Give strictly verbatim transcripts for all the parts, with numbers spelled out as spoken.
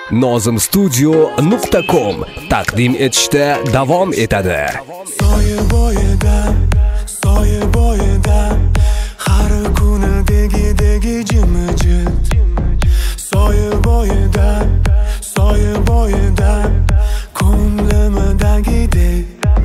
nozim studio nuqta com taqdim etishda davom etadi. Soya bo'yida, soya bo'yida, har kuni degi-degi jimijit. Soya bo'yida, soya bo'yida, ko'nglimdagidek.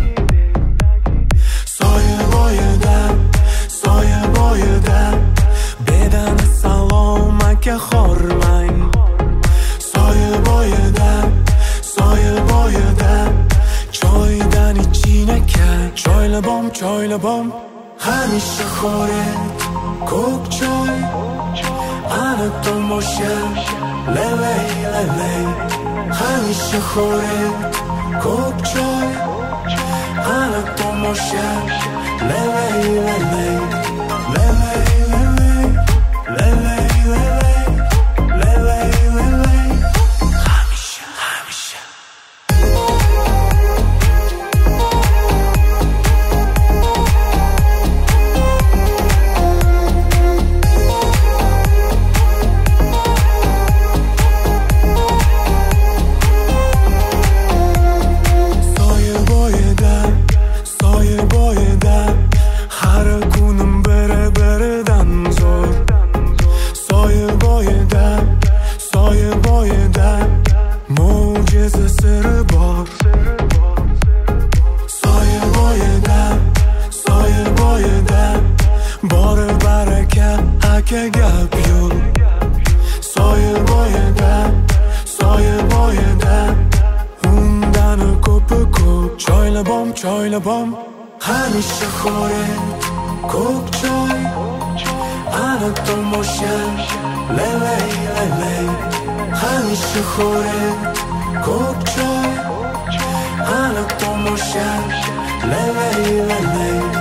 Soya bo'yida, soya bo'yida, bedani salom aka hormang. Soya bo'yida, soya bo'yida, choydan ichin aka. Choylabom, choylabom, hamisha xo'ret, ko'k choy, ana tomosha, lelay, lelay. Hamisha xo'ret, ko'k choy, ana tomosha, lelay, lelay. Lelay, lelay, lelay, lelay, lelay, lelay. Hamisha, hamisha. Soya bo'yida, soya bo'yida, har kunim biri-biridan zo'r. Soya bo'yida, soya bo'yida, mo'jiza siri bor. Soya bo'yida, soya bo'yida, bor baraka aka gap yo'q. Soya bo'yida, soya bo'yida, undan ko'pi ko'p. Choylabom, choylabom, hamisha xo'ret, ko'k choy, ana tomosha, lelay, lelay. Hamisha xo'ret, ko'k choy, ana tomosha, lelay, lelay.